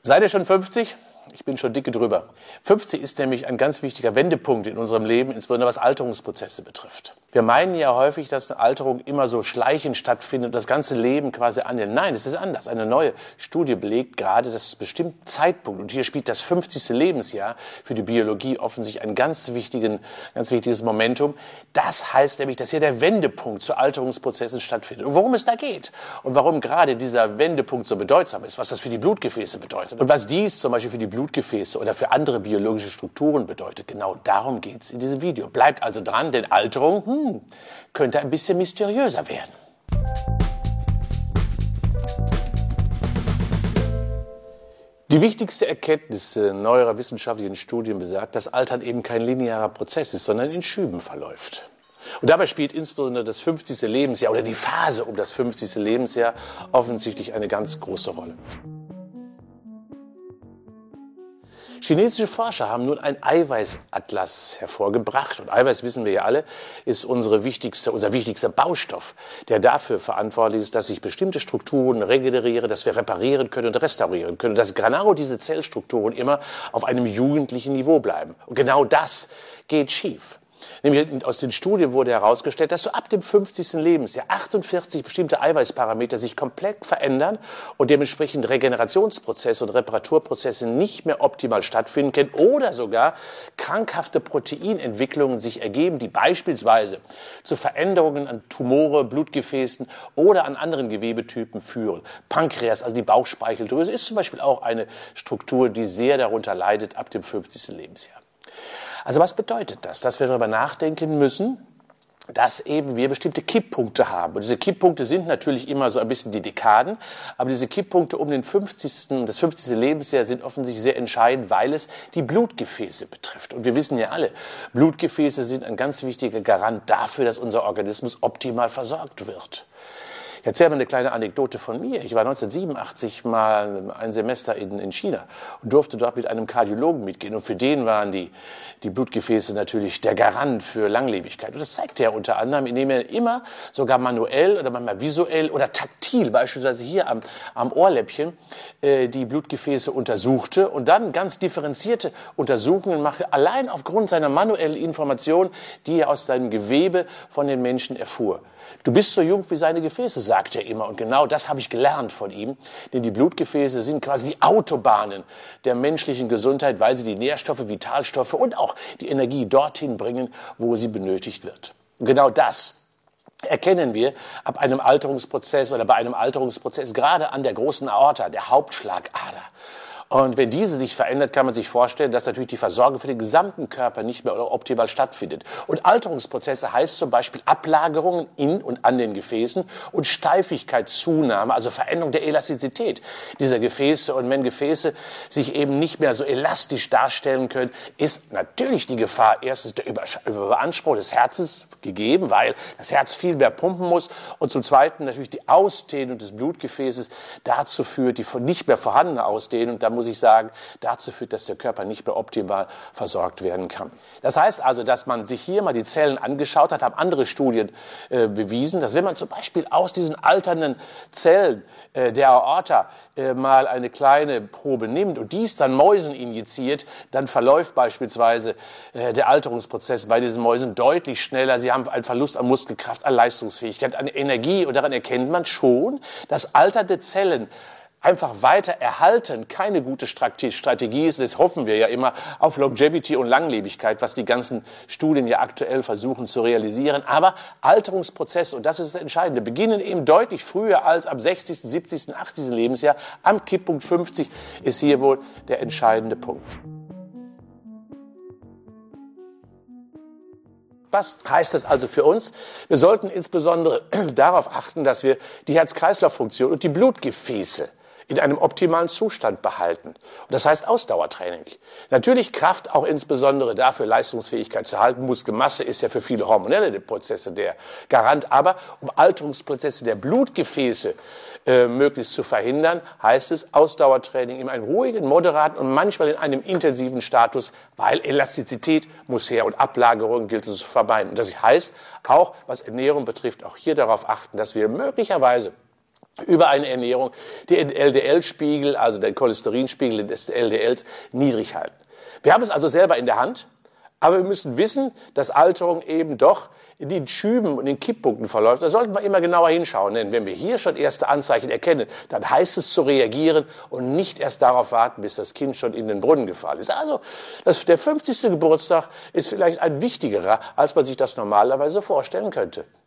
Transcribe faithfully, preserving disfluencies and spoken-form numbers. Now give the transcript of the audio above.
Seid ihr schon fünfzig? Ich bin schon dicke drüber. fünfzig ist nämlich ein ganz wichtiger Wendepunkt in unserem Leben, insbesondere was Alterungsprozesse betrifft. Wir meinen ja häufig, dass eine Alterung immer so schleichend stattfindet und das ganze Leben quasi annimmt. Nein, es ist anders. Eine neue Studie belegt gerade, dass es bestimmten Zeitpunkt, und hier spielt das fünfzigste Lebensjahr für die Biologie offensichtlich ein ganz, wichtigen, ganz wichtiges Momentum. Das heißt nämlich, dass hier der Wendepunkt zu Alterungsprozessen stattfindet. Und worum es da geht und warum gerade dieser Wendepunkt so bedeutsam ist, was das für die Blutgefäße bedeutet und was dies zum Beispiel für die Blutgefäße oder für andere biologische Strukturen bedeutet. Genau darum geht es in diesem Video. Bleibt also dran, denn Alterung hm, könnte ein bisschen mysteriöser werden. Die wichtigste Erkenntnis neuerer wissenschaftlichen Studien besagt, dass Altern eben kein linearer Prozess ist, sondern in Schüben verläuft. Und dabei spielt insbesondere das fünfzigste Lebensjahr oder die Phase um das fünfzigste Lebensjahr offensichtlich eine ganz große Rolle. Chinesische Forscher haben nun einen Eiweißatlas hervorgebracht. Und Eiweiß, wissen wir ja alle, ist unsere wichtigste, unser wichtigster Baustoff, der dafür verantwortlich ist, dass sich bestimmte Strukturen regenerieren, dass wir reparieren können und restaurieren können. Und dass genau diese Zellstrukturen immer auf einem jugendlichen Niveau bleiben. Und genau das geht schief. Nämlich aus den Studien wurde herausgestellt, dass so ab dem fünfzigsten Lebensjahr achtundvierzig bestimmte Eiweißparameter sich komplett verändern und dementsprechend Regenerationsprozesse und Reparaturprozesse nicht mehr optimal stattfinden können oder sogar krankhafte Proteinentwicklungen sich ergeben, die beispielsweise zu Veränderungen an Tumore, Blutgefäßen oder an anderen Gewebetypen führen. Pankreas, also die Bauchspeicheldrüse, ist zum Beispiel auch eine Struktur, die sehr darunter leidet ab dem fünfzigsten Lebensjahr. Also was bedeutet das? Dass wir darüber nachdenken müssen, dass eben wir bestimmte Kipppunkte haben. Und diese Kipppunkte sind natürlich immer so ein bisschen die Dekaden, aber diese Kipppunkte um den fünfzigsten, das fünfzigste Lebensjahr sind offensichtlich sehr entscheidend, weil es die Blutgefäße betrifft. Und wir wissen ja alle, Blutgefäße sind ein ganz wichtiger Garant dafür, dass unser Organismus optimal versorgt wird. Ich erzähle mal eine kleine Anekdote von mir. Ich war neunzehnhundertsiebenundachtzig mal ein Semester in, in China und durfte dort mit einem Kardiologen mitgehen. Und für den waren die, die Blutgefäße natürlich der Garant für Langlebigkeit. Und das zeigte er unter anderem, indem er immer, sogar manuell oder manchmal visuell oder taktil, beispielsweise hier am, am Ohrläppchen, äh, die Blutgefäße untersuchte und dann ganz differenzierte Untersuchungen machte, allein aufgrund seiner manuellen Information, die er aus seinem Gewebe von den Menschen erfuhr. Du bist so jung wie seine Gefäße, sagt er immer. Und genau das habe ich gelernt von ihm. Denn die Blutgefäße sind quasi die Autobahnen der menschlichen Gesundheit, weil sie die Nährstoffe, Vitalstoffe und auch die Energie dorthin bringen, wo sie benötigt wird. Und genau das erkennen wir ab einem Alterungsprozess oder bei einem Alterungsprozess gerade an der großen Aorta, der Hauptschlagader. Und wenn diese sich verändert, kann man sich vorstellen, dass natürlich die Versorgung für den gesamten Körper nicht mehr optimal stattfindet. Und Alterungsprozesse heißt zum Beispiel Ablagerungen in und an den Gefäßen und Steifigkeitszunahme, also Veränderung der Elastizität dieser Gefäße. Und wenn Gefäße sich eben nicht mehr so elastisch darstellen können, ist natürlich die Gefahr erstens der Überanspruch des Herzens gegeben, weil das Herz viel mehr pumpen muss. Und zum Zweiten natürlich die Ausdehnung des Blutgefäßes dazu führt, die nicht mehr vorhandene Ausdehnung, da muss ich sagen, dazu führt, dass der Körper nicht mehr optimal versorgt werden kann. Das heißt also, dass man sich hier mal die Zellen angeschaut hat, haben andere Studien äh, bewiesen, dass wenn man zum Beispiel aus diesen alternden Zellen äh, der Aorta äh, mal eine kleine Probe nimmt und dies dann Mäusen injiziert, dann verläuft beispielsweise äh, der Alterungsprozess bei diesen Mäusen deutlich schneller. Sie haben einen Verlust an Muskelkraft, an Leistungsfähigkeit, an Energie und daran erkennt man schon, dass alternde Zellen einfach weiter erhalten keine gute Strategie ist. Das hoffen wir ja immer auf Longevity und Langlebigkeit, was die ganzen Studien ja aktuell versuchen zu realisieren. Aber Alterungsprozesse, und das ist das Entscheidende, beginnen eben deutlich früher als am sechzigsten, siebzigsten, achtzigsten Lebensjahr. Am Kipppunkt fünfzig ist hier wohl der entscheidende Punkt. Was heißt das also für uns? Wir sollten insbesondere darauf achten, dass wir die Herz-Kreislauf-Funktion und die Blutgefäße in einem optimalen Zustand behalten. Und das heißt Ausdauertraining. Natürlich Kraft auch insbesondere dafür, Leistungsfähigkeit zu halten. Muskelmasse ist ja für viele hormonelle Prozesse der Garant. Aber um Alterungsprozesse der Blutgefäße äh, möglichst zu verhindern, heißt es Ausdauertraining in einem ruhigen, moderaten und manchmal in einem intensiven Status, weil Elastizität muss her und Ablagerungen gilt es zu vermeiden. Und das heißt auch, was Ernährung betrifft, auch hier darauf achten, dass wir möglicherweise über eine Ernährung den L D L-Spiegel, also den Cholesterinspiegel des L D Ls, niedrig halten. Wir haben es also selber in der Hand, aber wir müssen wissen, dass Alterung eben doch in den Schüben und den Kipppunkten verläuft. Da sollten wir immer genauer hinschauen, denn wenn wir hier schon erste Anzeichen erkennen, dann heißt es zu reagieren und nicht erst darauf warten, bis das Kind schon in den Brunnen gefallen ist. Also das, der fünfzigste Geburtstag ist vielleicht ein wichtigerer, als man sich das normalerweise vorstellen könnte.